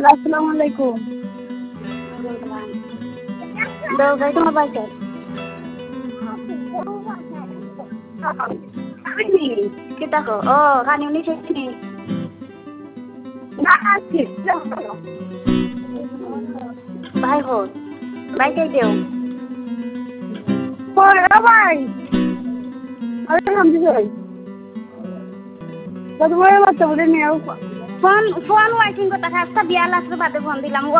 আসসালামু আলাইকুম। দৌড়াই তোমার বাড়িতে কি দেখো ও কানি উনি শেখনি ভাই হোক বাইকে দেও ভাই ফোন ওয়াইটিং করতে একটা বিয়া লাগছে বাদে ফোন দিলাম।